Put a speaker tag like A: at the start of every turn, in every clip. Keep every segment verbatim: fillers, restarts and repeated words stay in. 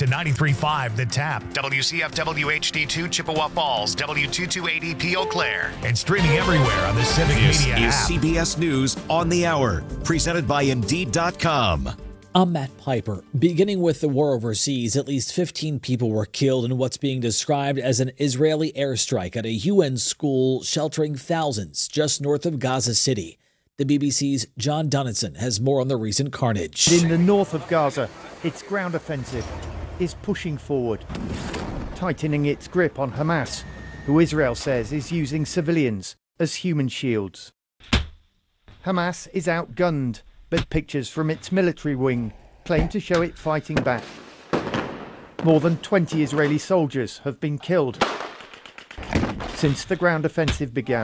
A: ninety-three point five The Tap, W C F W H D two Chippewa Falls, W two two eight E P Eau Claire, and streaming everywhere on the Civic
B: This
A: Media
B: is
A: app.
B: C B S News on the Hour, presented by Indeed dot com.
C: I'm Matt Piper. Beginning with the war overseas, at least fifteen people were killed in what's being described as an Israeli airstrike at a U N school sheltering thousands just north of Gaza City. The B B C's John Donaldson has more on the recent carnage.
D: In the north of Gaza, its ground offensive is pushing forward, tightening its grip on Hamas, who Israel says is using civilians as human shields. Hamas is outgunned, but pictures from its military wing claim to show it fighting back. More than twenty Israeli soldiers have been killed since the ground offensive began.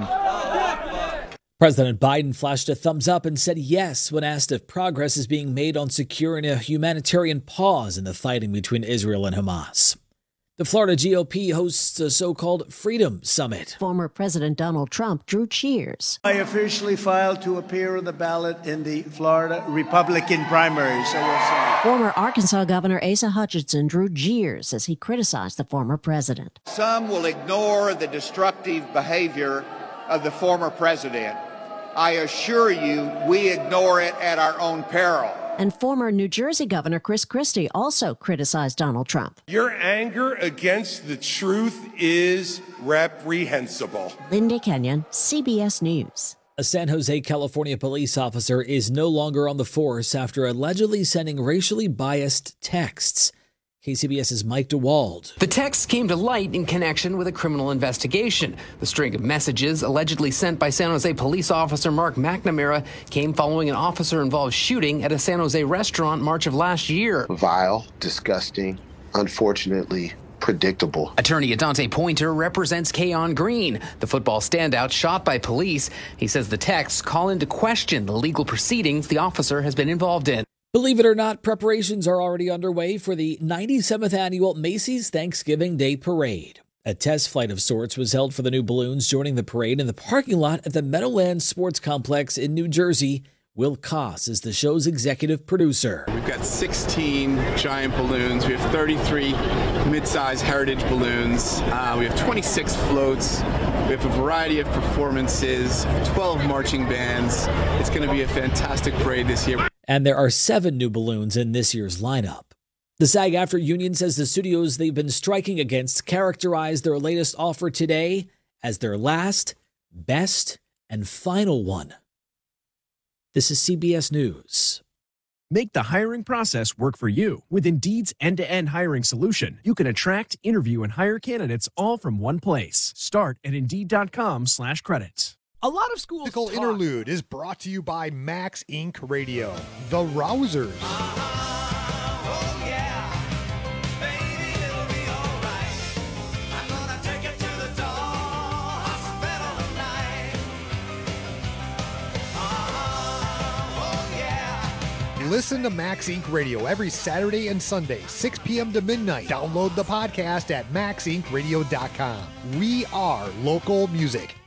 C: President Biden flashed a thumbs up and said yes when asked if progress is being made on securing a humanitarian pause in the fighting between Israel and Hamas. The Florida G O P hosts a so-called Freedom Summit.
E: Former President Donald Trump drew cheers.
F: I officially filed to appear on the ballot in the Florida Republican primary, so we'll see.
E: Former Arkansas Governor Asa Hutchinson drew jeers as he criticized the former president.
G: Some will ignore the destructive behavior of the former president. I assure you, we ignore it at our own peril.
E: And former New Jersey Governor Chris Christie also criticized Donald Trump.
H: Your anger against the truth is reprehensible.
E: Linda Kenyon, C B S News.
C: A San Jose, California police officer is no longer on the force after allegedly sending racially biased texts. K C B S's Mike DeWald.
I: The text came to light in connection with a criminal investigation. The string of messages allegedly sent by San Jose police officer Mark McNamara came following an officer-involved shooting at a San Jose restaurant March of last year.
J: Vile, disgusting, unfortunately predictable.
I: Attorney Adante Pointer represents Keon Green, the football standout shot by police. He says the texts call into question the legal proceedings the officer has been involved in.
C: Believe it or not, preparations are already underway for the ninety-seventh annual Macy's Thanksgiving Day Parade. A test flight of sorts was held for the new balloons joining the parade in the parking lot at the Meadowlands Sports Complex in New Jersey. Will Koss is the show's executive producer.
K: We've got sixteen giant balloons. We have thirty-three mid-size heritage balloons. Uh, we have twenty-six floats. We have a variety of performances, twelve marching bands. It's going to be a fantastic parade this year.
C: And there are seven new balloons in this year's lineup. The SAG-AFTRA union says the studios they've been striking against characterize their latest offer today as their last, best, and final one. This is C B S News.
L: Make the hiring process work for you. With Indeed's end-to-end hiring solution, you can attract, interview, and hire candidates all from one place. Start at Indeed dot com slash credits.
M: A lot of schools. Musical Interlude is brought to you by Max Incorporated. Radio, The Rousers.
N: Oh, yeah. Baby, it'll be all right. I'm gonna take it to the doll hospital tonight. Oh, yeah. Listen to Max Incorporated. Radio every Saturday and Sunday, six p.m. to midnight. Download the podcast at max inc radio dot com. We are local music.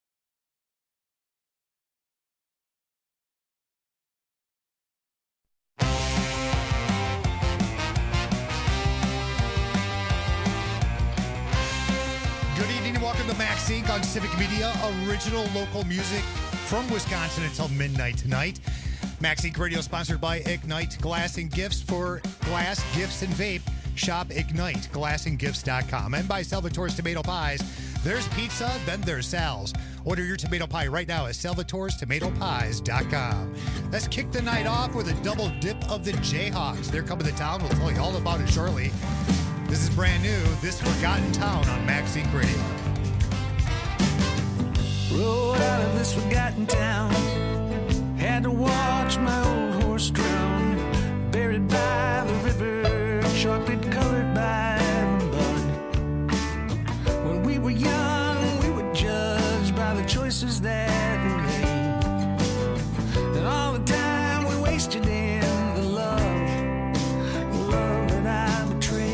N: Welcome to Max Incorporated on Civic Media, original local music from Wisconsin until midnight tonight. Max Incorporated Radio sponsored by Ignite Glass and Gifts for glass, gifts, and vape. Shop Ignite Glass and Gifts dot com. And by Salvatore's Tomato Pies. There's pizza, then there's Sal's. Order your tomato pie right now at Salvatore's Tomato Pies dot com. Let's kick the night off with a double dip of the Jayhawks. They're coming to town. We'll tell you all about it shortly. This is brand new. This Forgotten Town on Max Incorporated Radio.
O: Rode out of this forgotten town, had to watch my old horse drown, buried by the river, chocolate colored by the bud. When we were young, we were judged by the choices that we made, and all the time we wasted in the love, the love that I betrayed.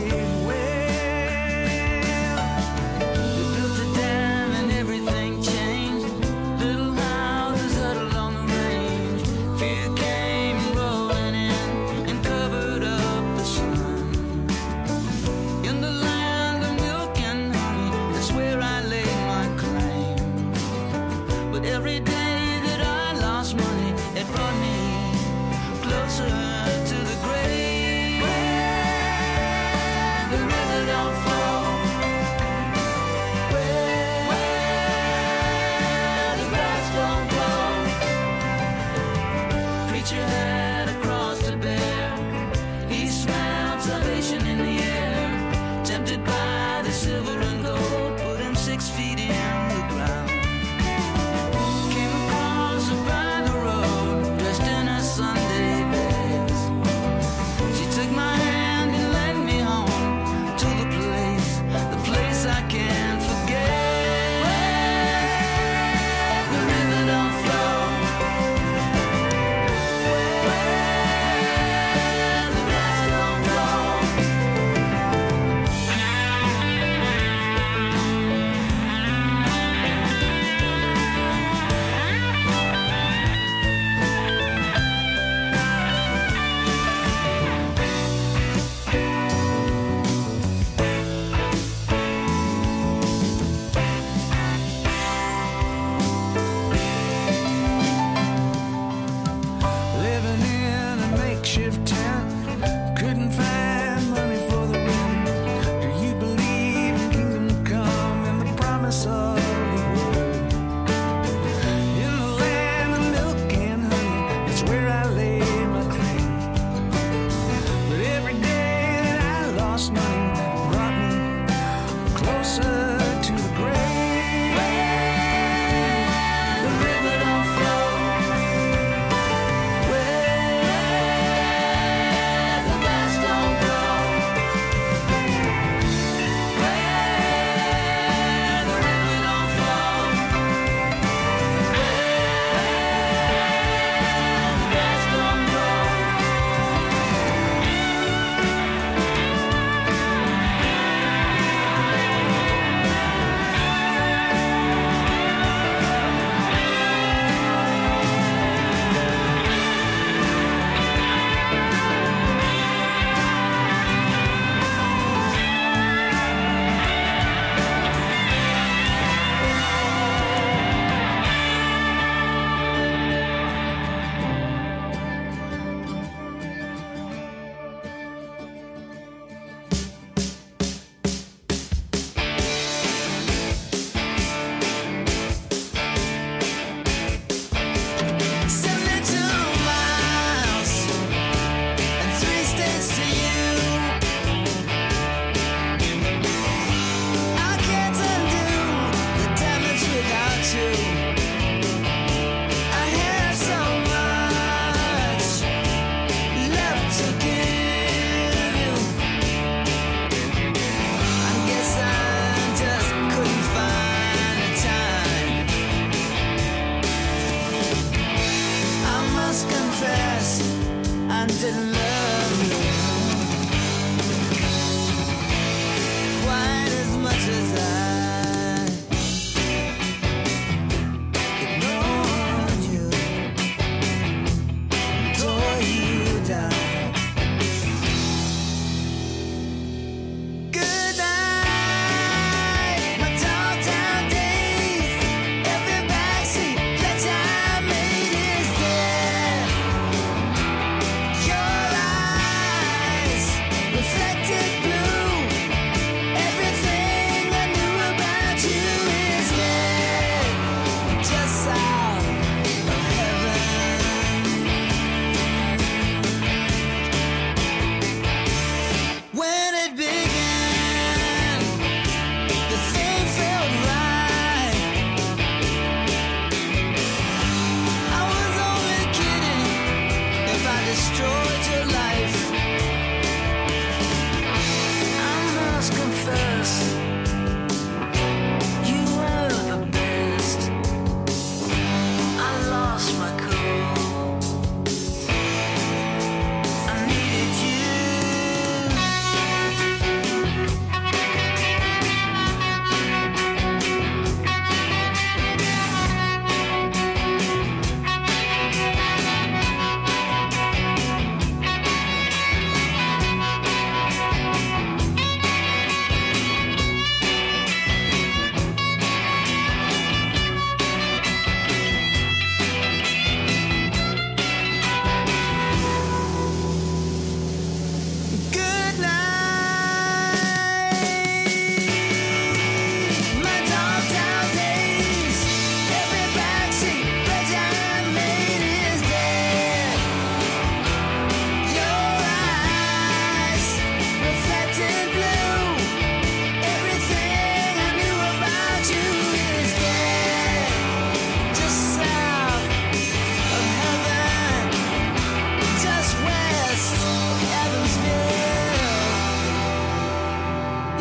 O: reaching in the air, tempted by the silver and gold, put him six feet in the ground. Came across her by the road, dressed in her Sunday best. She took my hand and led me home to the place, the place I can't forget. The river don't flow, where the grass don't living in a makeshift tent, couldn't find money for the rent. Do you believe in kingdom come and the promise of the word? In the land of milk and honey, it's where I lay my claim. But every day that I lost money brought me closer to the grave. The river don't flow, the grass don't grow, where the river don't flow, the grass don't seventy-two miles and three states to you. I can't undo the damage without you. I have so much left to give you. I guess I just couldn't find the time. I must confess, I didn't love you quite as much as I ignored you, tore you down. Good night, my dog town days. Every backseat pledge I made is dead. Your eyes reflected blue. Everything I knew about you is dead. Just out of heaven. When it began, the thing felt right. I was only kidding if I destroyed your life. I must confess, you were the best. I lost my cool. I needed you.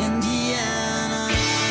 O: Indiana.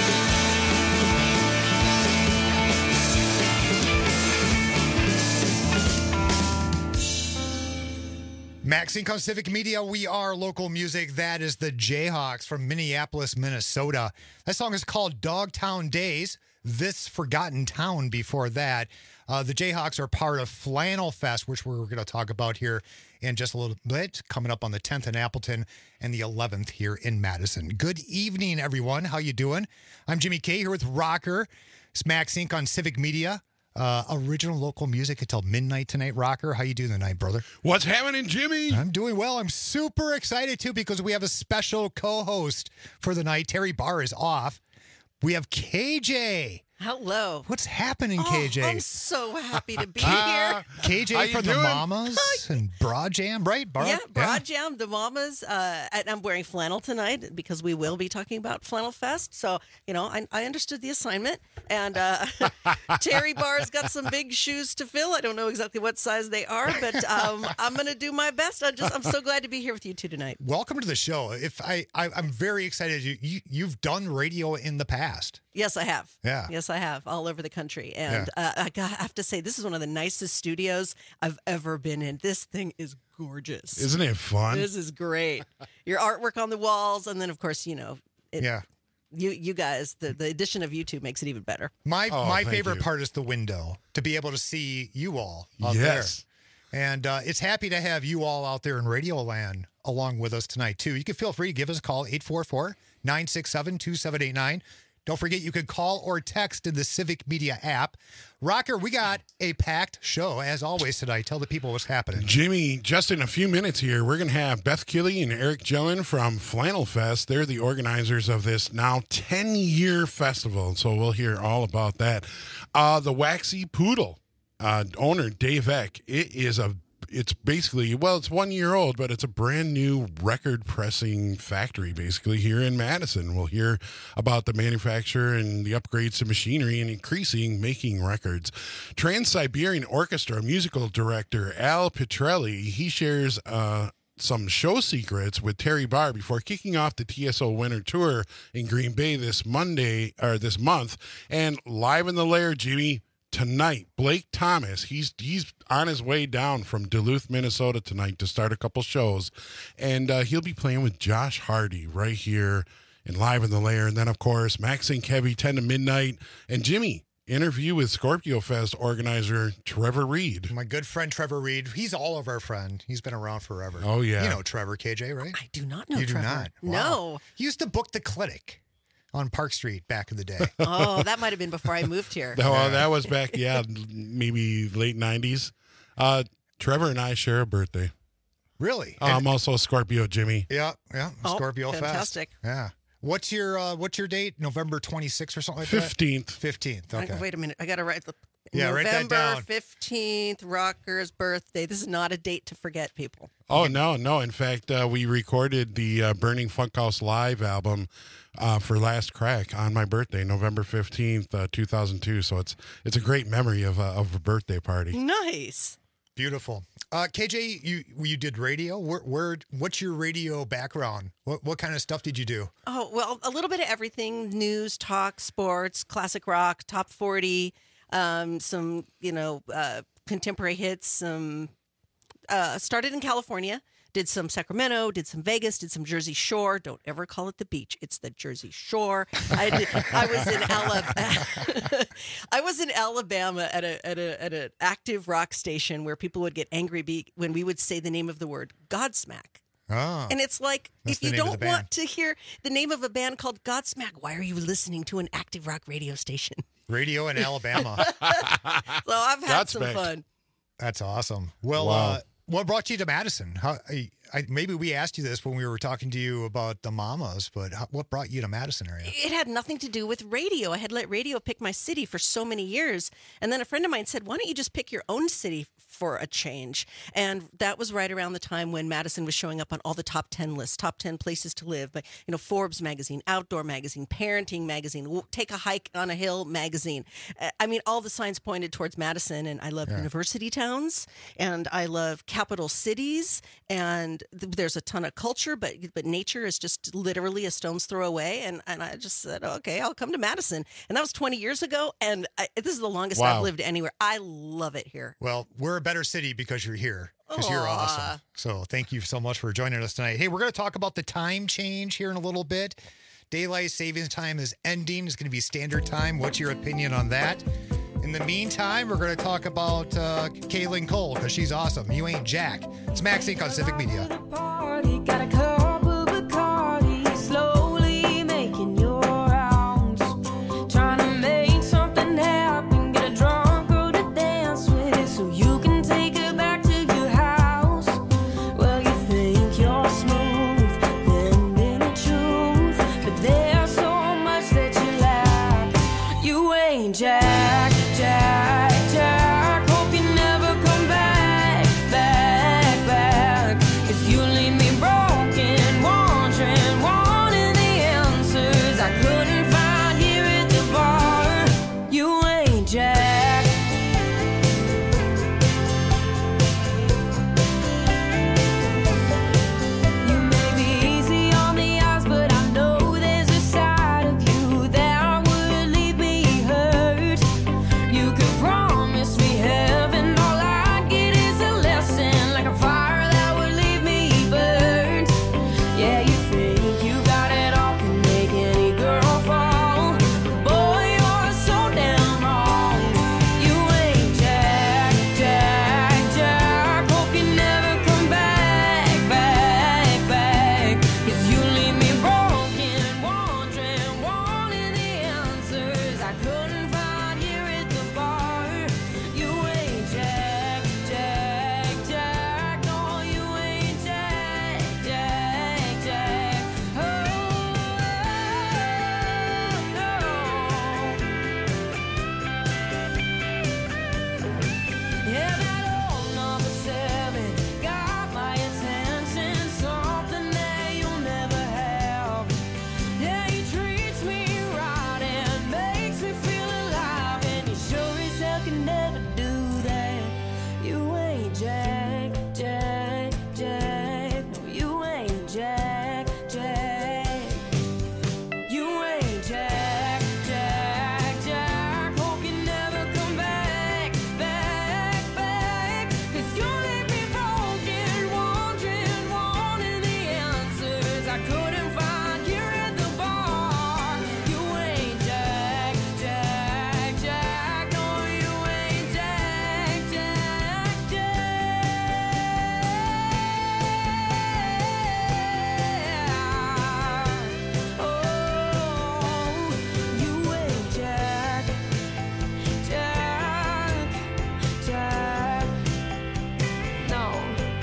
N: Max Inc. on Civic Media. We are local music. That is the Jayhawks from Minneapolis, Minnesota. That song is called Dogtown Days. This Forgotten Town before that. Uh, the Jayhawks are part of Flannel Fest, which we're going to talk about here in just a little bit, coming up on the tenth in Appleton and the eleventh here in Madison. Good evening, everyone. How you doing? I'm Jimmy K here with Rocker. It's Max Inc. on Civic Media. Uh, original local music until midnight tonight. Rocker, how you doing tonight, brother?
P: What's happening, Jimmy?
N: I'm doing well. I'm super excited, too, because we have a special co-host for the night. Terry Barr is off. We have K J.
Q: Hello.
N: What's happening,
Q: oh,
N: K J?
Q: I'm so happy to be here.
N: K J from the Mamas and Broad Jam, right? Bar-
Q: yeah, Broad yeah. Jam, the Mamas. Uh, and I'm wearing flannel tonight because we will be talking about Flannel Fest. So, you know, I, I understood the assignment. And uh, Terry Barr's got some big shoes to fill. I don't know exactly what size they are, but um, I'm going to do my best. I just, I'm so glad to be here with you two tonight.
N: Welcome to the show. If I, I I'm very excited. You, you you've done radio in the past.
Q: Yes, I have.
N: Yeah.
Q: Yes, I have, all over the country. And yeah. uh, I have to say, this is one of the nicest studios I've ever been in. This thing is gorgeous.
P: Isn't it fun?
Q: This is great. Your artwork on the walls, and then, of course, you know. It,
N: yeah.
Q: You you guys, the, the addition of YouTube makes it even better.
N: My
P: oh,
N: my favorite
P: you.
N: part is the window, to be able to see you all out
P: yes.
N: there. And uh, it's happy to have you all out there in Radio Land along with us tonight, too. You can feel free to give us a call, eight four four, nine six seven, two seven eight nine. Don't forget, you can call or text in the Civic Media app. Rocker, we got a packed show, as always, tonight. Tell the people what's happening.
P: Jimmy, just in a few minutes here, we're going to have Beth Killey and Eric Jellin from Flannel Fest. They're the organizers of this now ten-year festival, so we'll hear all about that. Uh, the Waxy Poodle uh, owner, Dave Eck, it is a It's basically, well, it's one year old, but it's a brand new record pressing factory basically here in Madison. We'll hear about the manufacture and the upgrades to machinery and increasing making records. Trans-Siberian Orchestra musical director Al Petrelli, he shares uh, some show secrets with Terry Barr before kicking off the T S O Winter Tour in Green Bay this Monday, or this month. And live in the lair, Jimmy, tonight, Blake Thomas, he's he's on his way down from Duluth, Minnesota tonight to start a couple shows, and uh, he'll be playing with Josh Hardy right here and live in the lair. And then, of course, Max and Kevy, ten to midnight, and Jimmy, interview with Scorpio Fest organizer Trevor Reed.
N: My good friend Trevor Reed. He's all of our friend. He's been around forever.
P: Oh, yeah.
N: You know Trevor, K J, right?
Q: I do not know
N: you
Q: Trevor.
N: do not? Wow.
Q: No.
N: He used to book the clinic on Park Street back in the day.
Q: Oh, that might have been before I moved here.
P: Oh, well, that was back, yeah, maybe late nineties. Uh, Trevor and I share a birthday.
N: Really?
P: Uh, I'm also a Scorpio, Jimmy.
N: Yeah, yeah.
Q: Oh,
N: Scorpio
Q: fantastic.
N: Fest. Yeah. What's your uh, what's your date? November twenty-sixth or something like
P: fifteenth.
N: that? fifteenth. Okay.
Q: I, wait a minute. I got to write the
N: yeah,
Q: November
N: write that down.
Q: fifteenth, Rocker's birthday. This is not a date to forget, people.
P: Oh, no, no. In fact, uh, we recorded the uh, Burning Funkhouse Live album uh, for Last Crack on my birthday, November fifteenth, uh, two thousand two. So it's it's a great memory of a, of a birthday party.
Q: Nice.
N: Beautiful. Uh, K J, you you did radio. Where, where what's your radio background? What what kind of stuff did you do?
Q: Oh, well, a little bit of everything: news, talk, sports, classic rock, top forty, um, some you know uh, contemporary hits. Some uh, started in California. Did some Sacramento, did some Vegas, did some Jersey Shore. Don't ever call it the beach. It's the Jersey Shore. I, did, I was in Alabama. I was in Alabama at a at a at an active rock station where people would get angry be, when we would say the name of the word Godsmack.
N: Oh,
Q: and it's like,
N: if
Q: you don't want to hear the name of a band called Godsmack, why are you listening to an active rock radio station?
N: Radio in Alabama.
Q: So I've had
N: Godsmack.
Q: some fun.
N: That's awesome. Well,
P: Wow.
N: uh, what brought you to Madison? How, I, I, maybe we asked you this when we were talking to you about the Mamas, but how, what brought you to Madison area?
Q: It had nothing to do with radio. I had let radio pick my city for so many years. And then a friend of mine said, why don't you just pick your own city for a change? And that was right around the time when Madison was showing up on all the top ten lists, top ten places to live. But, you know, Forbes magazine, Outdoor magazine, Parenting magazine, Take a Hike on a Hill magazine. Uh, I mean, all the signs pointed towards Madison. And I love
N: Yeah.
Q: university towns, and I love capital cities. And and th- there's a ton of culture, but but nature is just literally a stone's throw away. And, and I just said, okay, I'll come to Madison. And that was twenty years ago, and I, this is the longest
N: Wow.
Q: I've lived anywhere. I love it here.
N: Well, we're a better city because you're here. Because you're
Q: Aw.
N: awesome. So thank you so much for joining us tonight. Hey, we're going to talk about the time change here in a little bit. Daylight savings time is ending. It's going to be standard time. What's your opinion on that? In the meantime, we're going to talk about uh, Kaylin Cole because she's awesome. You ain't Jack. It's Max Inc on Civic Media.
O: Party, got a cup of Bacardi, slowly making your rounds. Trying to make something happen, get a drunk girl to dance with so you can take her back to your house. Well, you think you're smooth, bending the truth, but there's so much that you lack. You ain't Jack, Jack, Jack. Hope you never come back, back, back. 'Cause you leave me broken, wondering, wanting the answers I couldn't find here at the bar. You ain't Jack. You may be easy on the eyes, but I know there's a side of you that would leave me hurt. You could promise me heaven, all I get is a lesson, like a fire that would leave me burned. Yeah, you think you got it all, can make any girl fall. Boy, you're so damn wrong. You ain't Jack, Jack, Jack. Hope you never come back, back, back. 'Cause you leave me broken, wondering, wanting the answers I couldn't find here at the bar. You ain't Jack, Jack, Jack. No, you ain't Jack, Jack, Jack. Oh, no. Yeah, that old number seven got my attention, something that you'll never have. Yeah, he treats me right and makes me feel alive, and you sure as hell can never do that. You ain't Jack, Jack, Jack. No, you ain't Jack, Jack. You ain't Jack, Jack, Jack. Hope you never come back, back, back. 'Cause you leave me broken, wondering, wanting the answers I couldn't find here at the bar. You ain't Jack, Jack, Jack. No, you ain't Jack, Jack, Jack. Oh, you ain't Jack, Jack, Jack. No.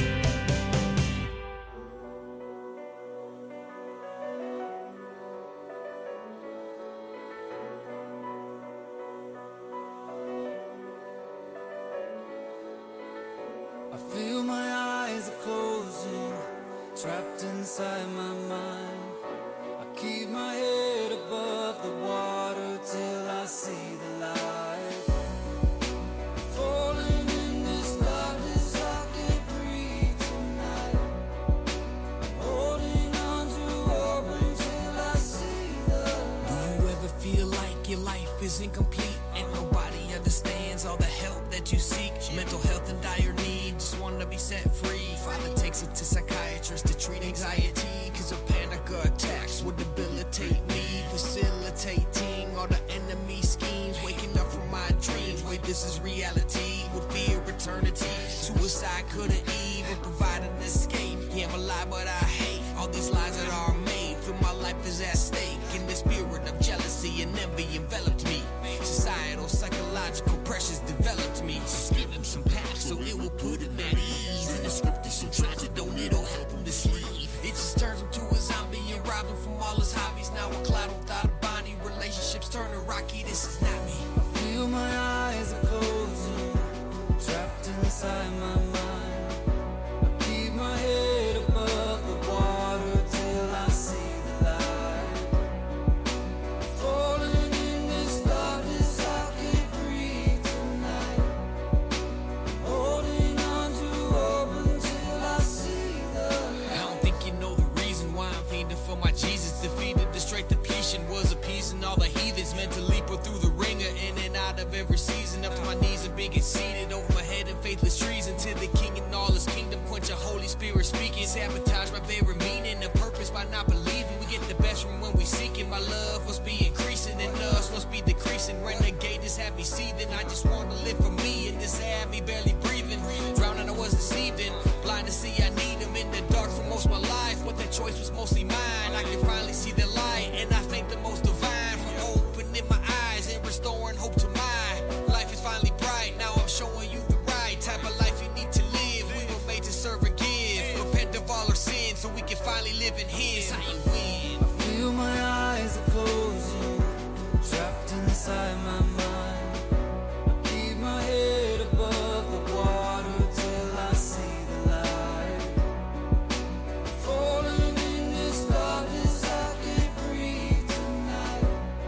R: I feel my eyes are closing, trapped inside my mind. I keep my head above the water till I see the light. Falling in this darkness, I can't breathe tonight. Holding on to hope until I see the light.
S: Do you ever feel like your life is incomplete and nobody understands all the help that you seek? Mental health in dire need, just want to be set free. Father takes it to psychiatrists to treat anxiety, 'cause a panic attacks would debilitate me. Facilitating all the enemy schemes, waking up from my dreams. Wait, this is reality with fear eternity. Suicide couldn't even provide an escape. Yeah, I'm alive, but I hate all these lies that are made. Feel my life is at stake, and the spirit of jealousy and envy enveloped me. Societal, psychological pressures developed me. Just give him some packs so it will put him at ease. And the script is so tragic, don't it'll help him to sleep. It just turns him to a zombie and robs him from all his hobbies. Now a cloud without a body, relationships turn to rocky. This is not me.
R: I feel my eyes are closing, trapped inside my mind. I keep my head above the water till I see the light. Falling in this darkness, I can't breathe tonight. Holding on to hope until I see the
S: thinking my love must be increasing and us must be decreasing. Renegade is happy seething. I just want to live for me and this had me barely breathing. Drowning I was deceived in, blind to see I need him in the dark for most of my life. But that choice was mostly mine. I can finally see the light and I thank the most divine for opening my eyes and restoring hope to mine. Life is finally bright, now I'm showing you the right type of life you need to live. We were made to serve and give, repent of all our sins so we can finally live in His. How you win.
R: I feel my eyes are closing, trapped inside my mind. I keep my head above the water till I see the light. Falling in this darkness, I can't breathe tonight.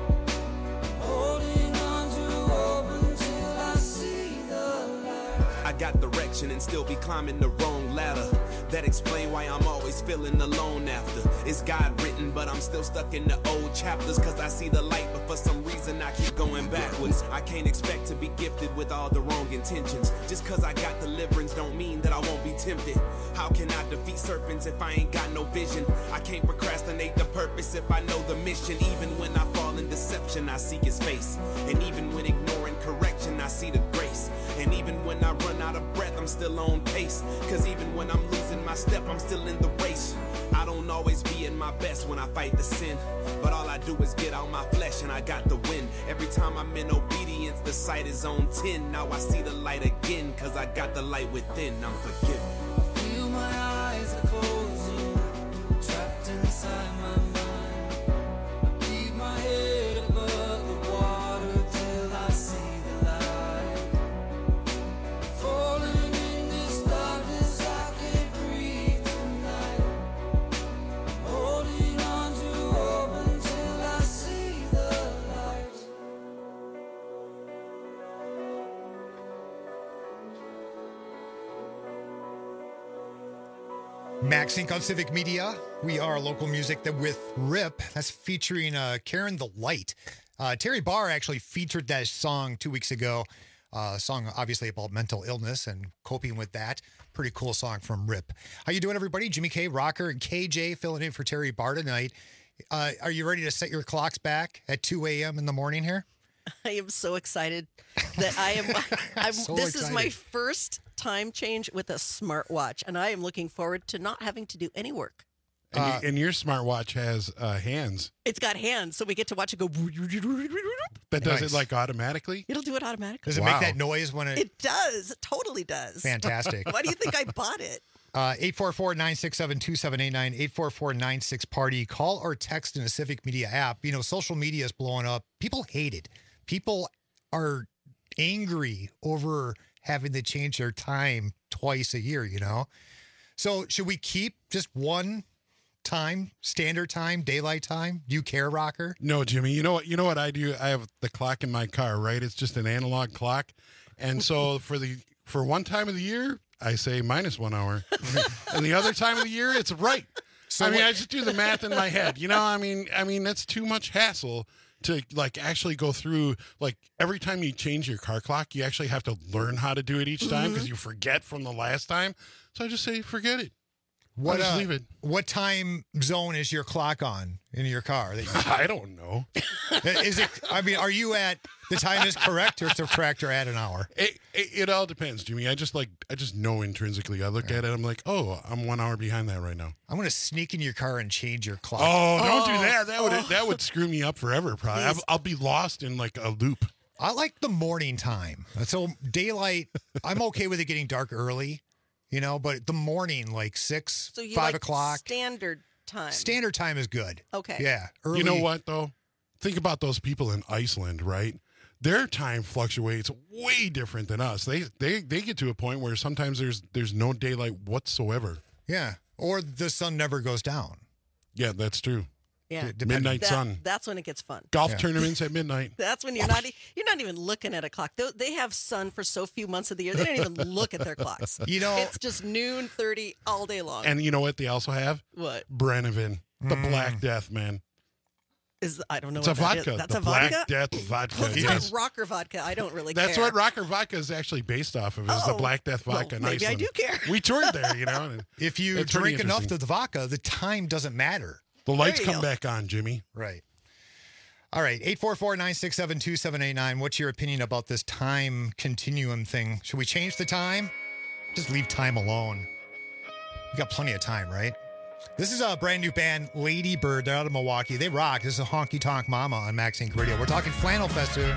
R: Holding on to hope until I see the light.
T: I got direction and still be climbing the wrong ladder. That explain why I'm always feeling alone after. It's God written, but I'm still stuck in the old chapters. Cause I see the light, but for some reason I keep going backwards. I can't expect to be gifted with all the wrong intentions. Just cause I got deliverance don't mean that I won't be tempted. How can I defeat serpents if I ain't got no vision? I can't procrastinate the purpose if I know the mission. Even when I fall in deception, I seek His face. And even when ignoring correction, I see the grace. And even when I run out of breath, I'm still on pace. Cause even when I'm losing my step, I'm still in the race. I don't always be in my best when I fight the sin, but all I do is get out my flesh and I got the win. Every time I'm in obedience, the sight is on ten. Now I see the light again, cause I got the light within. I'm forgiven.
R: I feel my eyes are closing, trapped inside my mind. I keep my head above the water till I see the light. Falling in this darkness, I can't breathe tonight. Holding on to hope until I see the light.
N: Max Inc on Civic Media. We are local music that with Rip. That's featuring uh, Karen the Light. Uh, Terry Barr actually featured that song two weeks ago. Uh, song obviously about mental illness and coping with that. Pretty cool song from Rip. How you doing, everybody? Jimmy K, Rocker, and K J filling in for Terry Barr tonight. Uh, are you ready to set your clocks back at two a.m. in the morning here?
Q: I am so excited that I am. I'm,
N: So
Q: this is my
N: excited.
Q: first time change with a smartwatch, and I am looking forward to not having to do any work.
P: And,
N: Uh,
P: you, and your smartwatch has uh, hands
Q: It's got hands, so we get to watch it go.
P: that does
N: Nice.
P: it like automatically.
Q: It'll do it automatically.
N: Does it
P: Wow.
N: make that noise when it...
Q: It does. It totally does.
N: Fantastic.
Q: Why do you think I bought it?
N: Uh, eight four four, nine six seven, two seven eight nine, eight four four, nine six party. Call or text in the Civic Media app. You know, social media is blowing up. People hate it. People are angry over having to change their time twice a year, you know? So should we keep just one time, standard time, daylight time? Do you care, Rocker?
P: No, Jimmy. You know what? You know what I do? I have the clock in my car, right? It's just an analog clock, and so for the for one time of the year, I say minus one hour, and the other time of the year, it's right.
N: So
P: I mean,
N: what-
P: I just do the math in my head. You know, I mean, I mean that's too much hassle to like actually go through. Like every time you change your car clock, you actually have to learn how to do it each time because you forget from the last time. So I just say, forget it.
N: What,
P: I'll just
N: uh,
P: leave it.
N: What time zone is your clock on in your car? That you-
P: I don't know.
N: Is it? I mean, are you at the time is correct or is the correct or at an hour?
P: It, it it all depends, Jimmy. I just like I just know intrinsically. I look at it, I'm like, oh, I'm one hour behind that right now.
N: I'm gonna sneak in your car and change your clock.
P: Oh, don't do
Q: Oh.
P: that. That would
Q: Oh.
P: that would screw me up forever. Probably, I'll,
Q: Please.
P: I'll be lost in like a loop.
N: I like the morning time. So daylight, I'm okay with it getting dark early, you know, but the morning, like six,
Q: So you
N: five
Q: like
N: o'clock,
Q: standard time.
N: standard time is good.
Q: Okay.
N: Yeah. Early.
P: You know what though? Think about those people in Iceland, right? Their time fluctuates way different than us. They they they get to a point where sometimes there's there's no daylight whatsoever.
N: Yeah. Or the sun never goes down.
P: Yeah, that's true.
Q: Yeah.
N: Depending-
P: Midnight
Q: That-
P: sun.
Q: That's when it gets fun.
P: Golf
N: Yeah.
P: tournaments at midnight.
Q: That's when you're not e- you're not even looking at a clock. They, they have sun for so few months of the year. They don't even look at their clocks.
N: You know,
Q: It's just noon thirty all day long.
P: And you know what they also have?
Q: what
P: Brennivin, the Black Death, man.
Q: is I don't know.
P: It's a
Q: what that is.
P: vodka.
Q: That's
P: the
Q: a
P: Black
Q: vodka.
P: Death vodka.
Q: It's
P: Yes.
Q: not rocker vodka. I don't really
P: That's
Q: care.
P: what Rocker Vodka is actually based off of. Is the
Q: Oh,
P: Black Death
Q: well,
P: vodka in
Q: maybe I
P: Iceland.
Q: do care.
P: We toured there, you know. and
N: if you
P: It's pretty
N: drink enough
P: interesting.
N: of the vodka, the time doesn't matter.
P: The lights
Q: you
P: come
Q: go.
P: back on, Jimmy.
N: Right. All right, eight four four, nine six seven, two seven eight nine. What's your opinion about this time continuum thing? Should we change the time? Just leave time alone. You got plenty of time, right? This is a brand new band, Lady Bird. They're out of Milwaukee. They rock. This is Honky Tonk Mama on Max Inc Radio. We're talking Flannel Festival.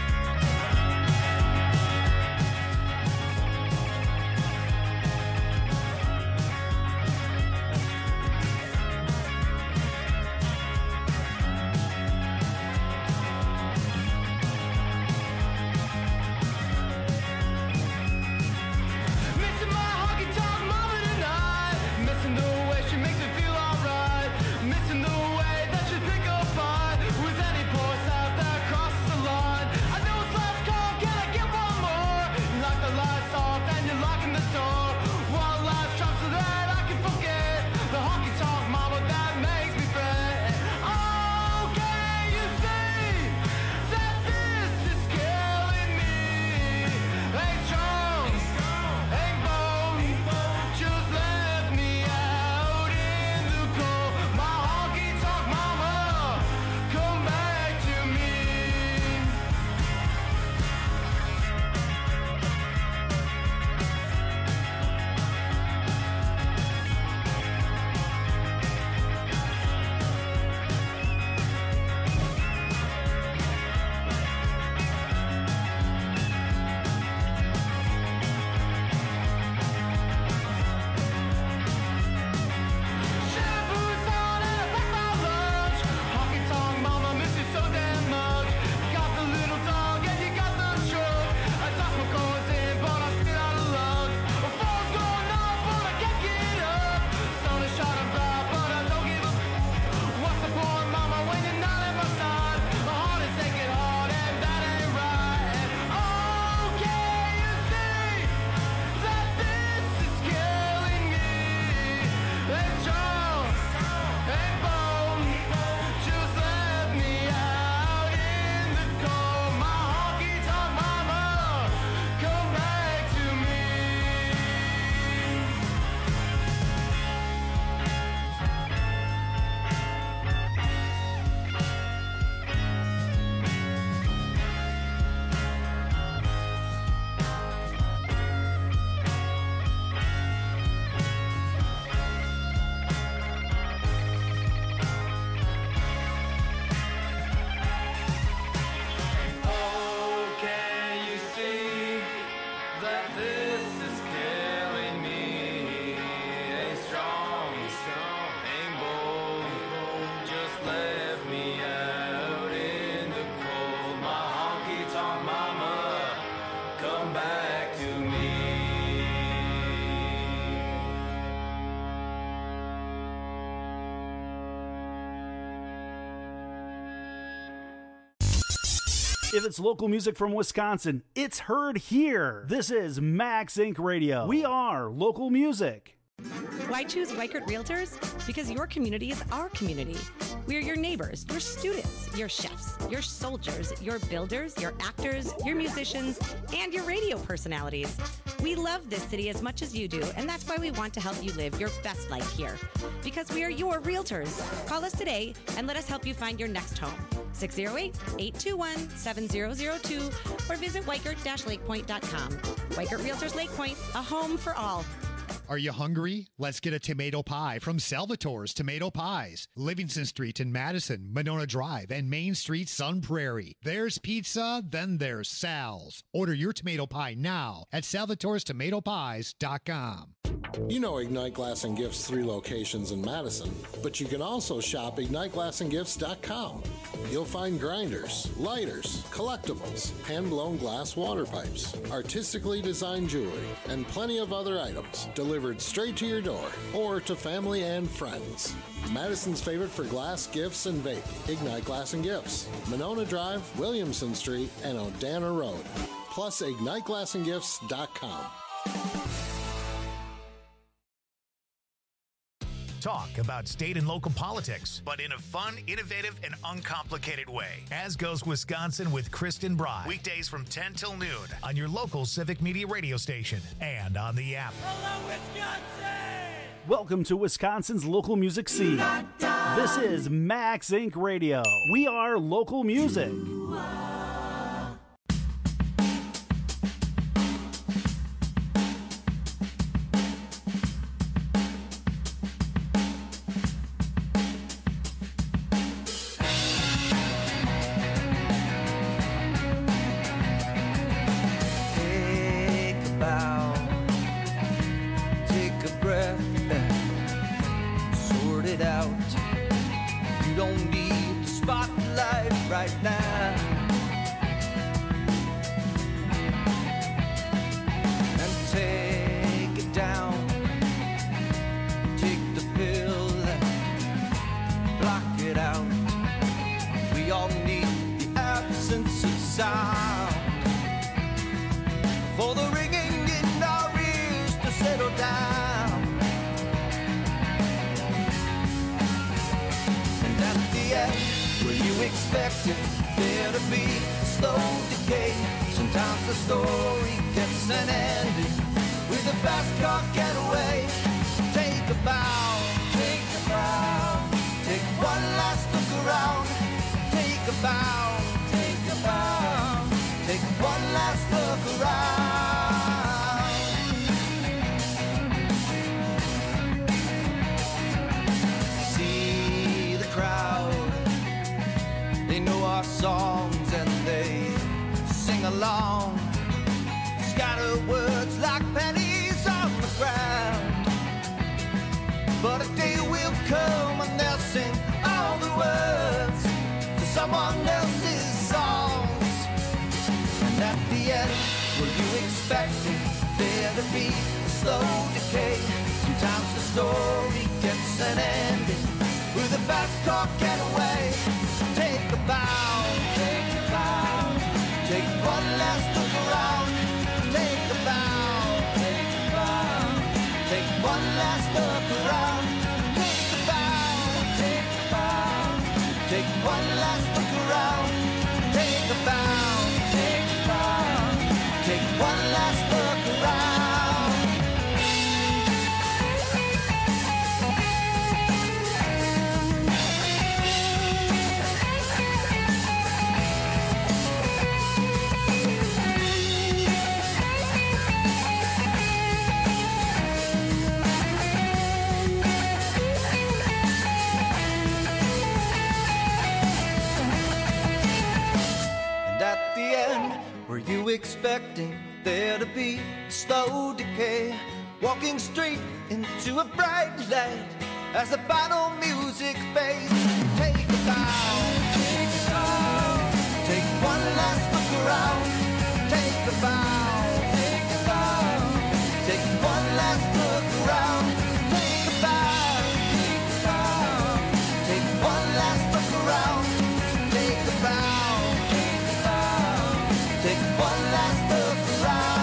U: If it's local music from Wisconsin, it's heard here. This is Max Inc Radio. We are local music.
V: Why choose Weichert Realtors? Because your community is our community. We are your neighbors, your students, your chefs, your soldiers, your builders, your actors, your musicians, and your radio personalities. We love this city as much as you do, and that's why we want to help you live your best life here. Because we are your realtors. Call us today and let us help you find your next home. six oh eight, eight two one, seven oh oh two or visit Weichert Lake Point dot com. Weichert Realtors Lake Point, a home for all.
N: Are you hungry? Let's get a tomato pie from Salvatore's Tomato Pies. Livingston Street in Madison, Monona Drive, and Main Street, Sun Prairie. There's pizza, then there's Sal's. Order your tomato pie now at salvatores tomato pies dot com.
W: You know Ignite Glass and Gifts' three locations in Madison, but you can also shop ignite glass and gifts dot com. You'll find grinders, lighters, collectibles, hand-blown glass water pipes, artistically designed jewelry, and plenty of other items delivered straight to your door or to family and friends. Madison's favorite for glass, gifts, and vape. Ignite Glass and Gifts. Monona Drive, Williamson Street, and Odana Road. Plus ignite glass and gifts dot com.
A: Talk about state and local politics, but in a fun, innovative, and uncomplicated way. As Goes Wisconsin with Kristen Bry. Weekdays from ten till noon on your local Civic Media radio station and on the app.
U: Welcome to Wisconsin's local music scene. This is Max Inc Radio. We are local music.
B: Expecting there to be slow decay, walking straight into a bright light as the final music fades. Take a bow, take a bow, take one last look around. Take a bow, take a bow, take one last look around. Take a bow, take a bow, take one last look around. Take a bow, take a bow, take one last look around.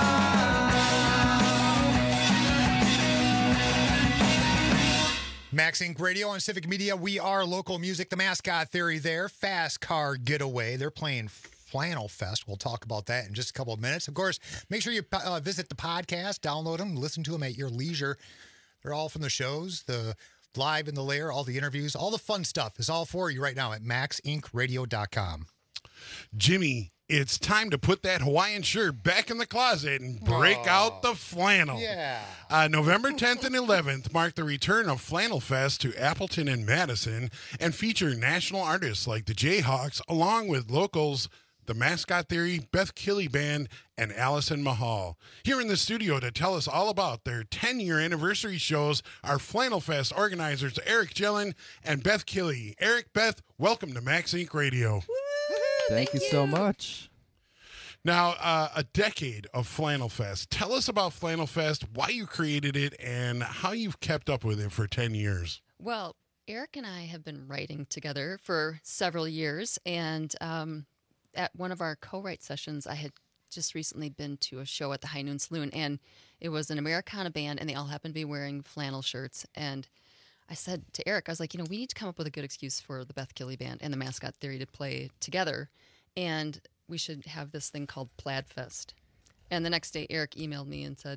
N: Max Inc Radio on Civic Media. We are local music. The Mascot Theory there. Fast Car Getaway. They're playing Flannel Fest. We'll talk about that in just a couple of minutes. Of course, make sure you uh, visit the podcast, download them, listen to them at your leisure. They're all from the shows, the live in the lair, all the interviews, all the fun stuff is all for you right now at max inc radio dot com.
P: Jimmy, it's time to put that Hawaiian shirt back in the closet and break oh, out the flannel.
N: Yeah.
P: Uh, November tenth and eleventh mark the return of Flannel Fest to Appleton and Madison and feature national artists like the Jayhawks along with locals The Mascot Theory, Beth Killey Band, and Allison Mahal. Here in the studio to tell us all about their ten-year anniversary shows are Flannel Fest organizers Eric Jellin and Beth Killey. Eric, Beth, welcome to Max Inc Radio.
D: Thank, Thank you so much.
P: Now, uh, a decade of Flannel Fest. Tell us about Flannel Fest, why you created it, and how you've kept up with it for ten years.
F: Well, Eric and I have been writing together for several years, and um, at one of our co-write sessions, I had just recently been to a show at the High Noon Saloon, and it was an Americana band, and they all happened to be wearing flannel shirts, and I said to Eric, I was like, you know, we need to come up with a good excuse for the Beth Killey Band and the Mascot Theory to play together, and we should have this thing called Plaid Fest. And the next day, Eric emailed me and said,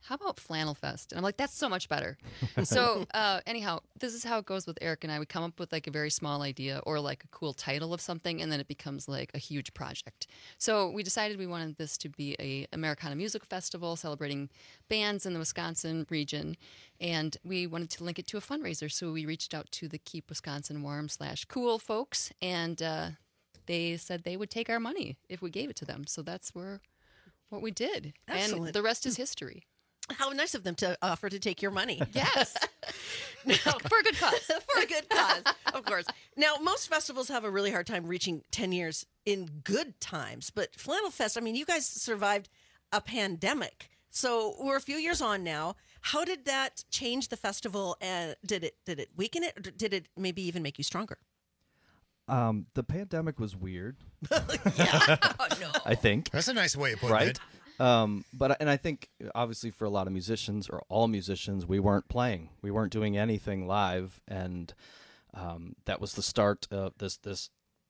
F: how about Flannel Fest? And I'm like, that's so much better. So uh, anyhow, this is how it goes with Eric and I. We come up with like a very small idea or like a cool title of something, and then it becomes like a huge project. So we decided we wanted this to be a Americana Music Festival celebrating bands in the Wisconsin region, and we wanted to link it to a fundraiser. So we reached out to the Keep Wisconsin Warm slash Cool folks, and uh, they said they would take our money if we gave it to them. So that's where what we did.
Q: Excellent.
F: And the rest is history.
Q: How nice of them to offer to take your money.
F: Yes. Now, for a good cause.
Q: For a good cause, of course. Now, most festivals have a really hard time reaching ten years in good times, but Flannel Fest, I mean, you guys survived a pandemic. So we're a few years on now. How did that change the festival, and did it did it weaken it, or did it maybe even make you stronger?
D: Um, the pandemic was weird.
Q: Yeah. Oh, no.
D: I think
N: That's a nice way of putting
D: right.
N: it.
D: Um, but and I think obviously for a lot of musicians or all musicians, we weren't playing, we weren't doing anything live, and um, that was the start of this this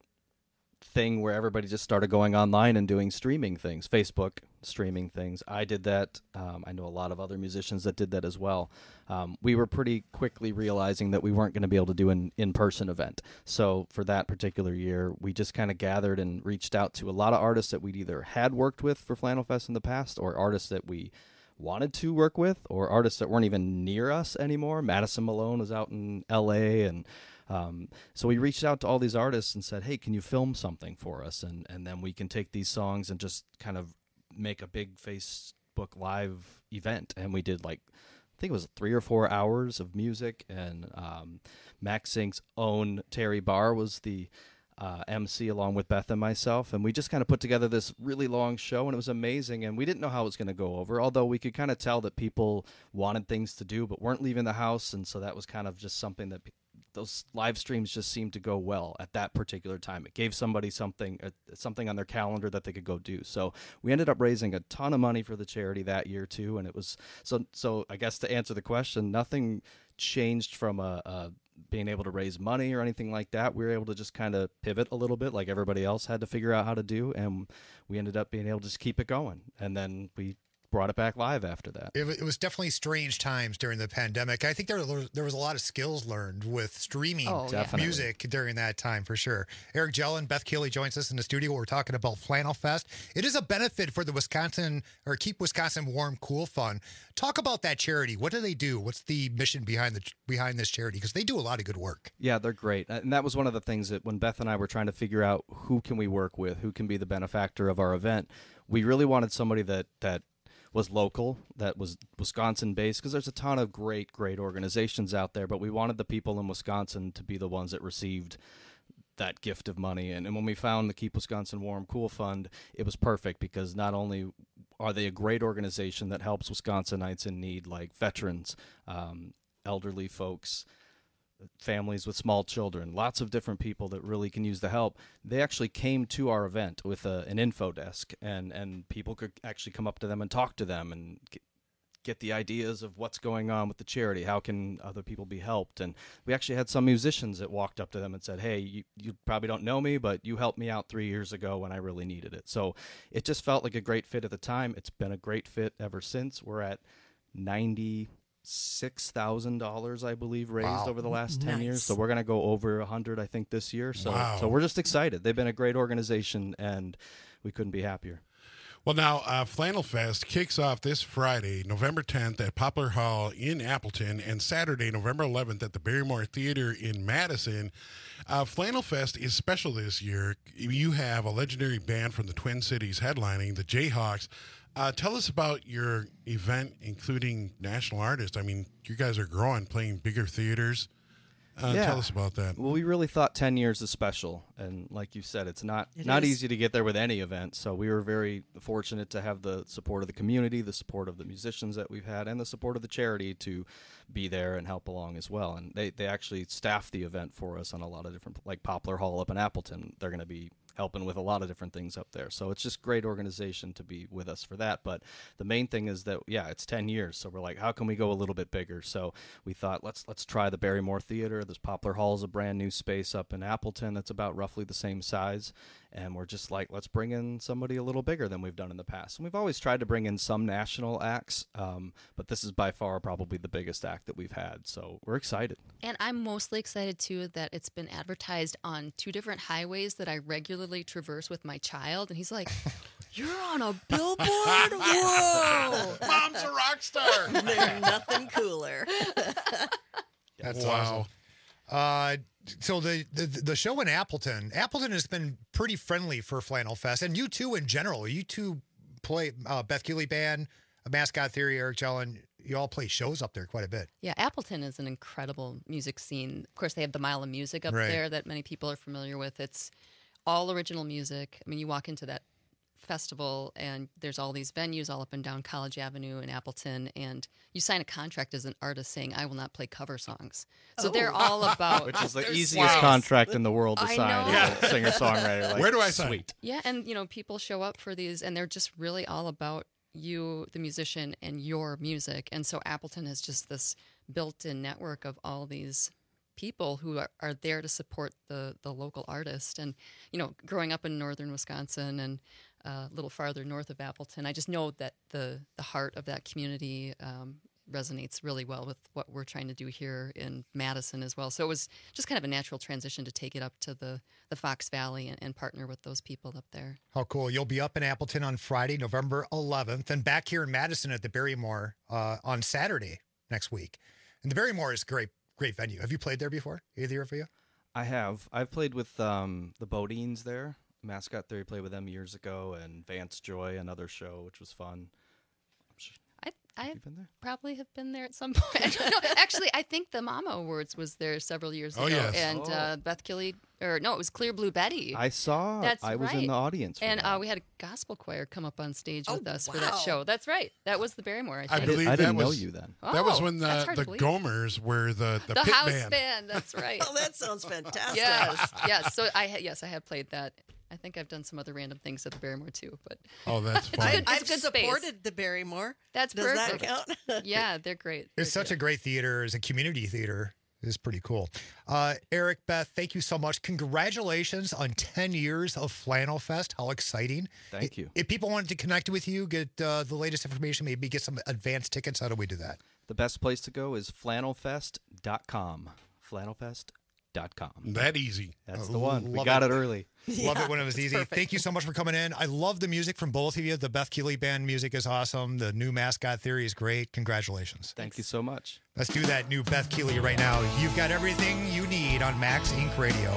D: thing where everybody just started going online and doing streaming things, Facebook streaming things. I did that. Um, I know a lot of other musicians that did that as well. Um, we were pretty quickly realizing that we weren't going to be able to do an in-person event. So for that particular year, we just kind of gathered and reached out to a lot of artists that we'd either had worked with for Flannel Fest in the past, or artists that we wanted to work with, or artists that weren't even near us anymore. Madison Malone was out in L A, and Um, so we reached out to all these artists and said, hey, can you film something for us? And, and then we can take these songs and just kind of make a big Facebook Live event. And we did like, I think it was three or four hours of music. And um, Max Incorporated's own Terry Barr was the uh, M C along with Beth and myself. And we just kind of put together this really long show, and it was amazing. And we didn't know how it was going to go over, although we could kind of tell that people wanted things to do but weren't leaving the house. And so that was kind of just something that people, those live streams just seemed to go well at that particular time. It gave somebody something uh, something on their calendar that they could go do. So we ended up raising a ton of money for the charity that year too, and it was so. So I guess to answer the question, nothing changed from a, a being able to raise money or anything like that. We were able to just kind of pivot a little bit, like everybody else had to figure out how to do, and we ended up being able to just keep it going. And then we brought it back live after that.
N: It, it was definitely strange times during the pandemic. I think there was, there was a lot of skills learned with streaming
F: Oh, yeah.
N: music during that time for sure. Eric Jellin, Beth Keeley joins us in the studio. We're talking about Flannel Fest. It is a benefit for the Wisconsin or Keep Wisconsin Warm Cool Fund. Talk about that charity. What do they do? What's the mission behind the behind this charity? Because they do a lot of good work.
D: Yeah, they're great. And that was one of the things that when Beth and I were trying to figure out who can we work with, who can be the benefactor of our event, we really wanted somebody that that was local, that was Wisconsin-based, because there's a ton of great, great organizations out there, but we wanted the people in Wisconsin to be the ones that received that gift of money. And, and when we found the Keep Wisconsin Warm Cool Fund, it was perfect, because not only are they a great organization that helps Wisconsinites in need, like veterans, um, elderly folks, families with small children, lots of different people that really can use the help. They actually came to our event with a, an info desk, and, and people could actually come up to them and talk to them and get, get the ideas of what's going on with the charity. How can other people be helped? And we actually had some musicians that walked up to them and said, hey, you, you probably don't know me, but you helped me out three years ago when I really needed it. So it just felt like a great fit at the time. It's been a great fit ever since. We're at ninety six thousand dollars, I believe, raised
N: Wow.
D: over the last ten
Q: Nice.
D: years. So we're going to go over a hundred, I think, this year. So,
N: Wow.
D: so we're just excited. They've been a great organization, and we couldn't be happier.
P: Well, now, uh, Flannel Fest kicks off this Friday, November tenth at Poplar Hall in Appleton, and Saturday, November eleventh at the Barrymore Theater in Madison. Uh, Flannel Fest is special this year. You have a legendary band from the Twin Cities headlining, the Jayhawks. Uh, tell us about your event, including national artists. I mean, you guys are growing, playing bigger theaters. Uh,
D: Yeah.
P: Tell us about that.
D: Well, we really thought ten years is special, and like you said, it's not
Q: It
D: not
Q: is.
D: easy to get there with any event. So we were very fortunate to have the support of the community, the support of the musicians that we've had, and the support of the charity to be there and help along as well. And they, they actually staffed the event for us on a lot of different, like Poplar Hall up in Appleton. They're going to be helping with a lot of different things up there. So it's just great organization to be with us for that. But the main thing is that, yeah, it's ten years. So we're like, how can we go a little bit bigger? So we thought, let's let's try the Barrymore Theater. This Poplar Hall is a brand new space up in Appleton that's about roughly the same size. And we're just like, let's bring in somebody a little bigger than we've done in the past. And we've always tried to bring in some national acts, um, but this is by far probably the biggest act that we've had. So we're excited.
F: And I'm mostly excited, too, that it's been advertised on two different highways that I regularly traverse with my child. And he's like, you're on a billboard? Whoa!
P: Mom's a rock star.
Q: There's nothing cooler.
N: That's
P: wow.
N: awesome. Uh, so the, the the show in Appleton, Appleton has been pretty friendly for Flannel Fest, and you two in general. You two play uh, Beth Keeley Band, a Mascot Theory, Eric Jelen. You all play shows up there quite a bit.
F: Yeah, Appleton is an incredible music scene. Of course, they have the Mile of Music up
N: Right.
F: there that many people are familiar with. It's all original music. I mean, you walk into that festival and there's all these venues all up and down College Avenue in Appleton, and you sign a contract as an artist saying, I will not play cover songs. So
Q: Oh.
F: they're all about...
D: Which is the
Q: They're
D: easiest
Q: wow.
D: contract in the world to
F: I
D: sign
F: know.
D: as a singer-songwriter. Like,
P: Where do I sign?
D: Sweet.
F: Yeah, and you know, people show up for these, and they're just really all about you, the musician, and your music. And so Appleton has just this built-in network of all these people who are, are there to support the the local artist. And you know, growing up in northern Wisconsin and uh, a little farther north of Appleton, I just know that the the heart of that community um, resonates really well with what we're trying to do here in Madison as well. So it was just kind of a natural transition to take it up to the, the Fox Valley and, and partner with those people up there.
N: How cool. You'll be up in Appleton on Friday, November eleventh, and back here in Madison at the Barrymore uh, on Saturday next week. And the Barrymore is a great, great venue. Have you played there before, either of you?
D: I have. I've played with um, the Bodines there. Mascot Theory played with them years ago, and Vance Joy, another show, which was fun.
F: I I
D: you been there?
F: probably have been there at some point. No, actually, I think the Mama Awards was there several years
P: Oh,
F: ago,
P: yes.
F: and
D: Oh.
F: uh, Beth Keeley, or no, it was Clear Blue Betty.
D: I saw.
F: That's
D: I was
F: right.
D: in the audience. For
F: and
D: that.
F: uh, we had a gospel choir come up on stage with
Q: Oh,
F: us for that
Q: wow.
F: show. That's right. That was the Barrymore. I
P: I
F: think.
P: believe
D: I
P: that
D: didn't know
P: was,
D: you then.
P: That was
F: Oh,
P: when
F: that's
P: the,
F: hard
P: the
F: to believe.
P: Gomers were the, the,
F: the
P: pit
F: house
P: band.
F: band. That's right.
Q: Oh, that sounds fantastic.
F: yes, yes. So I ha- yes, I have played that. I think I've done some other random things at the Barrymore too, but
P: Oh, that's
F: it's
P: fun.
F: good. It's
Q: I've
F: a good space.
Q: supported the Barrymore.
F: That's
Q: Does
F: perfect.
Q: that count?
F: Yeah, they're great.
N: It's such a great theater. It's a community theater. It's pretty cool. Uh, Eric, Beth, thank you so much. Congratulations on ten years of Flannel Fest. How exciting.
D: Thank you.
N: If people wanted to connect with you, get uh, the latest information, maybe get some advance tickets, how do we do that?
D: The best place to go is flannel fest dot com. flannel fest dot com.
P: That easy.
D: That's
N: Oh,
D: the one. We
N: love
D: got
N: it.
D: it, early.
N: Love
Q: Yeah,
N: it when it was
Q: it's
N: easy.
Q: perfect.
N: Thank you so much for coming in. I love the music from both of you. The Beth Keeley Band music is awesome. The new Mascot Theory is great. Congratulations.
D: Thank you so much.
N: Let's do that new Beth Keeley right now. You've got everything you need on Max Inc Radio.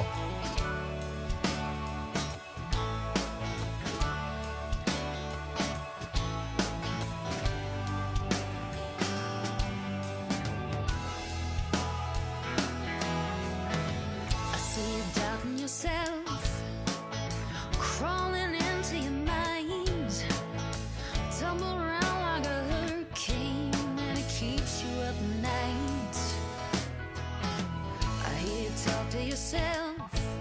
E: I see you doubting yourself, crawling into your mind, tumble around like a hurricane, and it keeps you up at night. I hear you talk to yourself,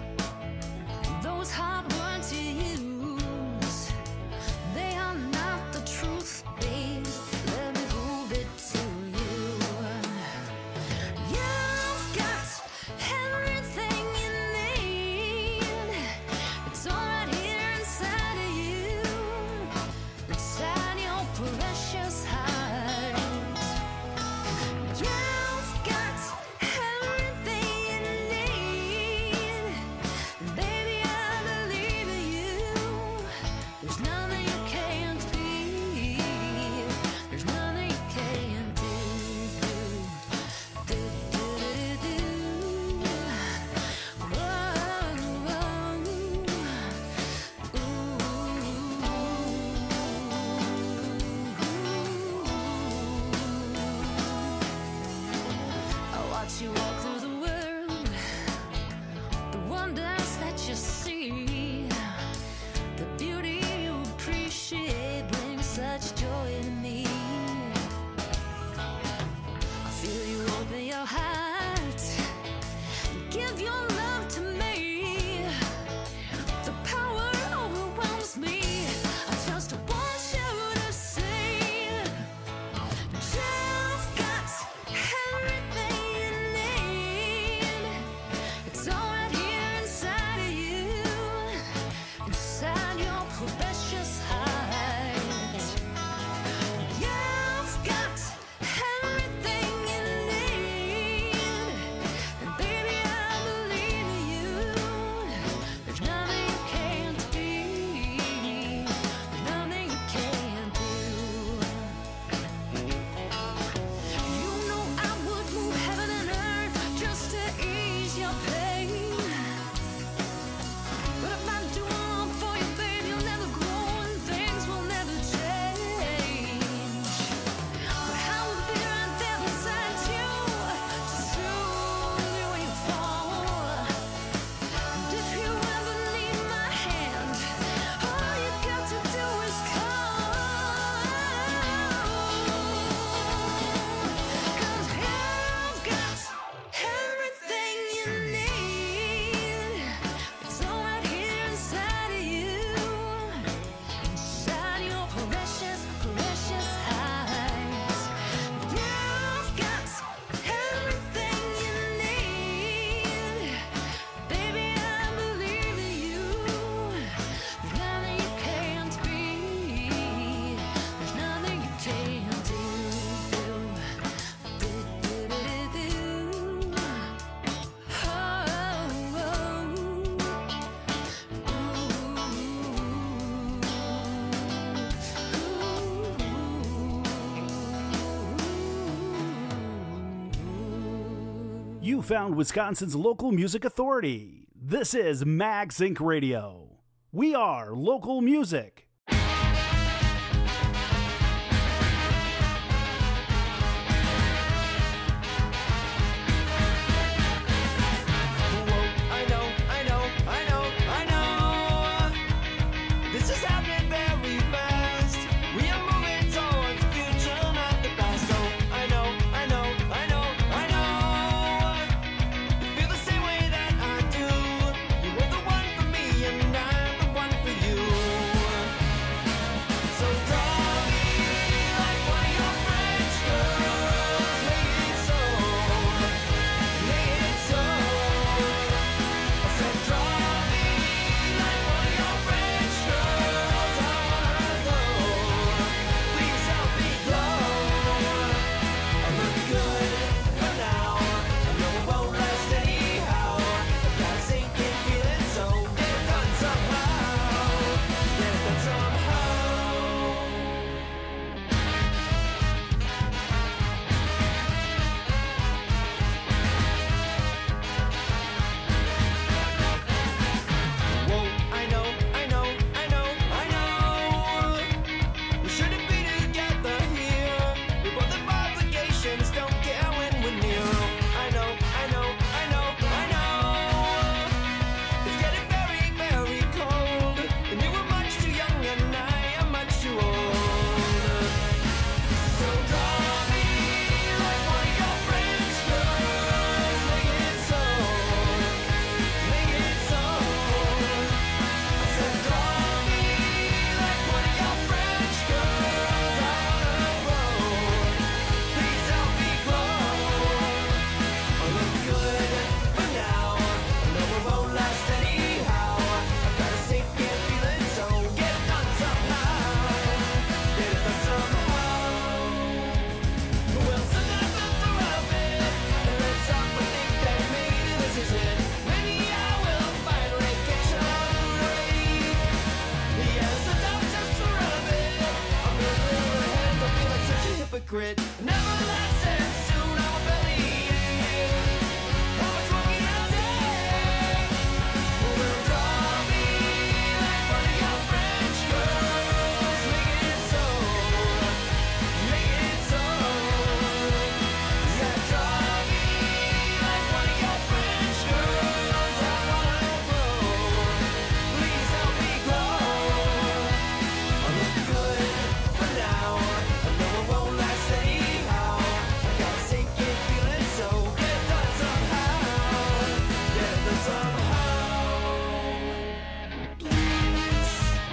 U: found Wisconsin's local music authority. This is Max Inc Radio. We are local music.
B: Never lasted, soon I will believe. How much more can I take? Will draw me like one of your French girls. Make it so, make it so. Yeah, draw me like one of your French girls. I wanna grow. Please help me grow. I look good for now. I know it won't last anyhow. I got a sinking feeling, so get it done somehow. Get it done somehow. Please.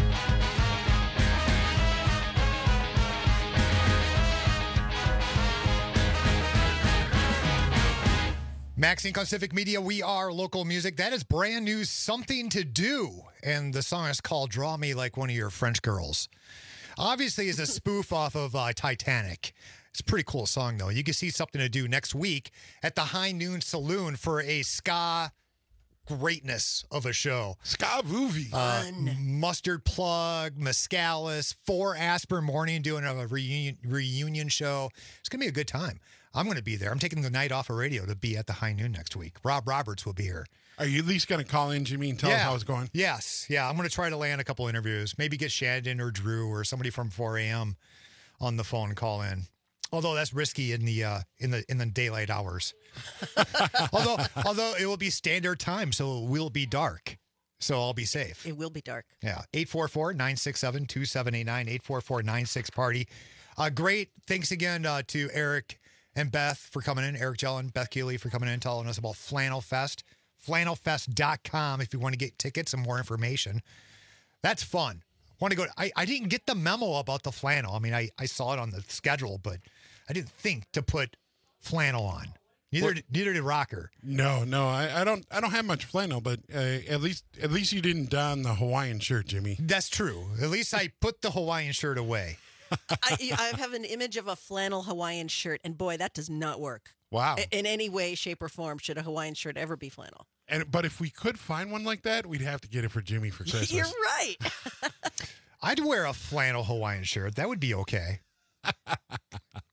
N: Max Inc on Civic Media, we are local music. That is brand new Something to Do. And the song is called Draw Me Like One of Your French Girls. Obviously, is a spoof off of uh, Titanic. It's a pretty cool song, though. You can see Something to Do next week at the High Noon Saloon for a ska greatness of a show.
P: Ska movie.
N: Uh, Mustard Plug, Mescalis, Four Asper Morning doing a reunion, reunion show. It's going to be a good time. I'm going to be there. I'm taking the night off of radio to be at the High Noon next week. Rob Roberts will be here.
P: Are you at least going to call in, Jimmy, and tell us how it's going?
N: Yes. Yeah, I'm going to try to land a couple interviews. Maybe get Shandon or Drew or somebody from four a.m. on the phone and call in. Although that's risky in the uh, in the in the daylight hours. although although it will be standard time, so it will be dark. So I'll be safe.
Q: It will be dark.
N: Yeah. eight four four, nine six seven, two seven eight nine, eight four four, nine six party. Uh, great. Thanks again uh, to Eric and Beth for coming in. Eric Jellin, Beth Keeley for coming in, telling us about Flannel Fest. flannel fest dot com if you want to get tickets and more information. That's fun. Want to go? I, I didn't get the memo about the flannel. I mean, I, I saw it on the schedule, but I didn't think to put flannel on. Neither
P: Well-
N: did, neither did Rocker.
P: No, no, I, I don't. I don't have much flannel, but uh, at least at least you didn't don the Hawaiian shirt, Jimmy.
N: That's true. At least I put the Hawaiian shirt away.
Q: I, I have an image of a flannel Hawaiian shirt, and boy, that does not work.
P: Wow.
Q: I- In any way, shape, or form, should a Hawaiian shirt ever be flannel?
P: And but if we could find one like that, we'd have to get it for Jimmy for Christmas.
Q: You're right.
N: I'd wear a flannel Hawaiian shirt. That would be okay.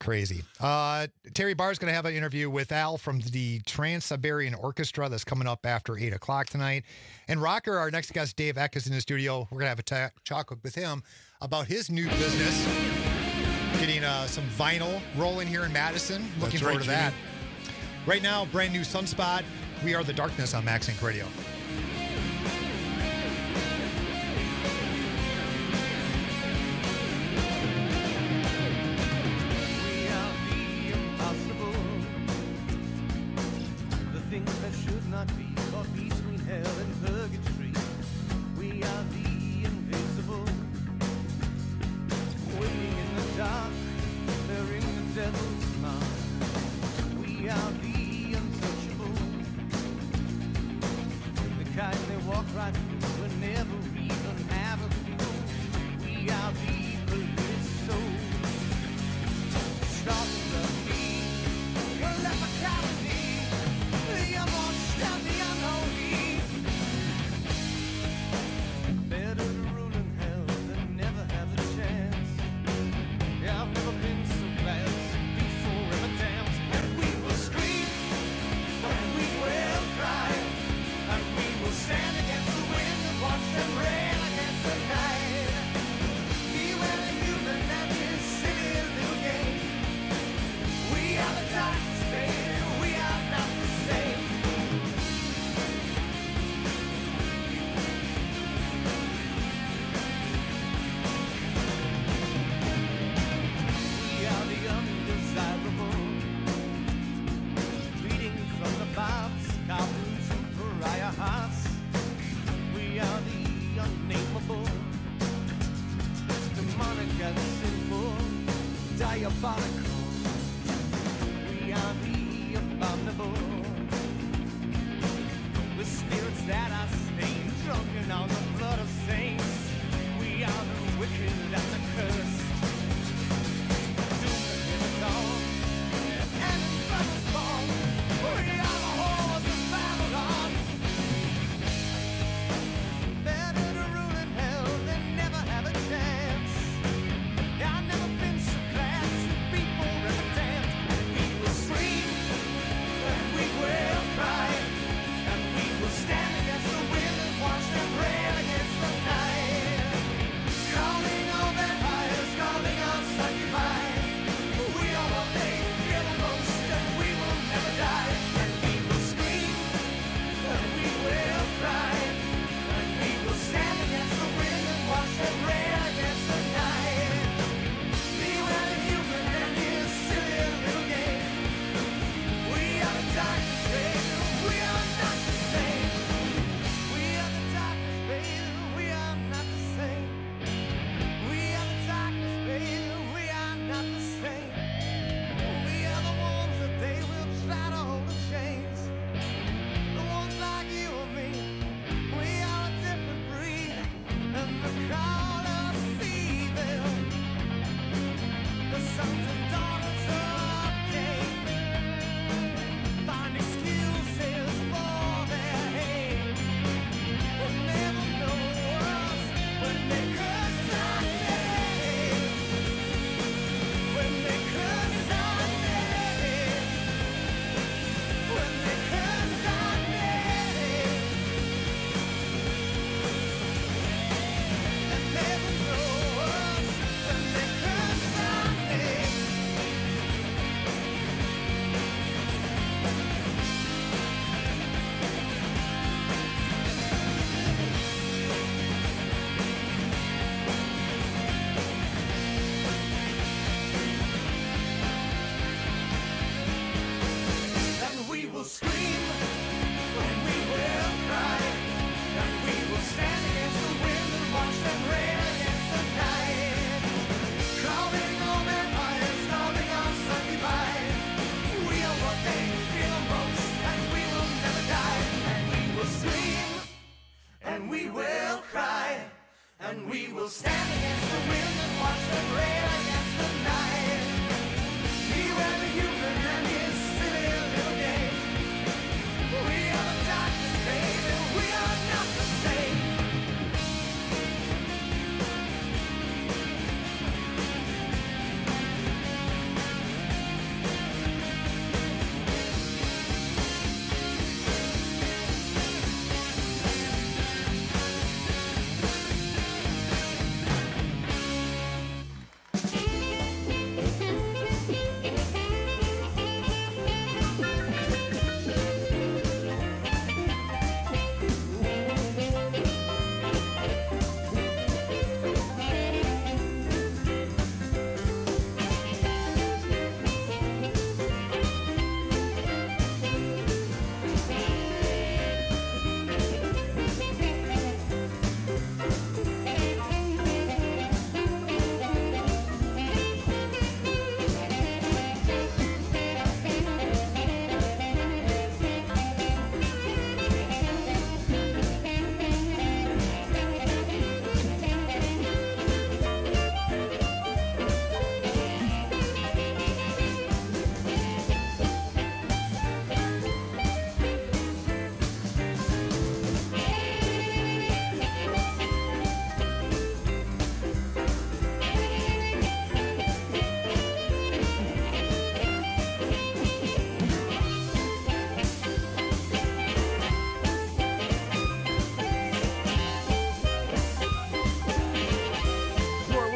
N: crazy. Uh, Terry Barr is going to have an interview with Al from the Trans-Siberian Orchestra that's coming up after eight o'clock tonight. And Rocker, our next guest, Dave Eck, is in the studio. We're going to have a ta- talk with him about his new business, getting uh, some vinyl rolling here in Madison. Looking
P: That's
N: forward
P: right,
N: to that.
P: Jimmy.
N: Right now, brand new Sunspot. We Are the Darkness on Max Inc Radio.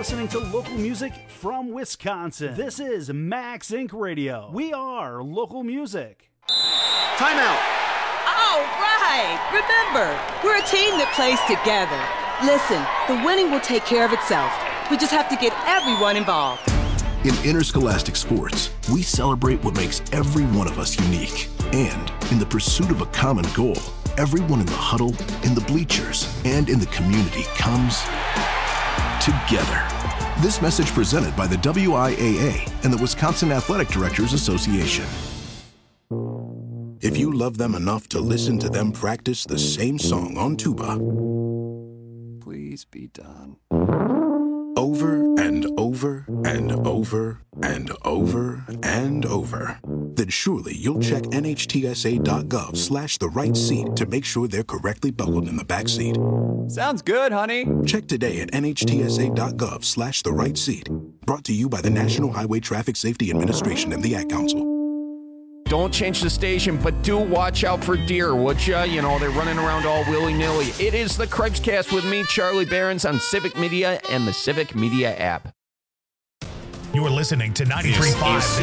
U: listening to local music from Wisconsin. This is Max Incorporated. Radio. We are local music.
G: Timeout.
H: All right. Remember, we're a team that plays together. Listen, the winning will take care of itself. We just have to get everyone involved.
J: In interscholastic sports, we celebrate what makes every one of us unique. And in the pursuit of a common goal, everyone in the huddle, in the bleachers, and in the community comes together. This message presented by the W I A A and the Wisconsin Athletic Directors Association.
X: If you love them enough to listen to them practice the same song on tuba,
Y: please be done.
X: Over and over and over and over and over, then surely you'll check N H T S A dot gov slash the right seat to make sure they're correctly buckled in the back seat.
Y: Sounds good, honey.
X: Check today at N H T S A dot gov slash the right seat. Brought to you by the National Highway Traffic Safety Administration and the Ad Council.
Z: Don't change the station, but do watch out for deer, would ya? You know, they're running around all willy-nilly. It is the Craig's-Cast with me, Charlie Behrens, on Civic Media and the Civic Media app.
A: You're listening to ninety-three point five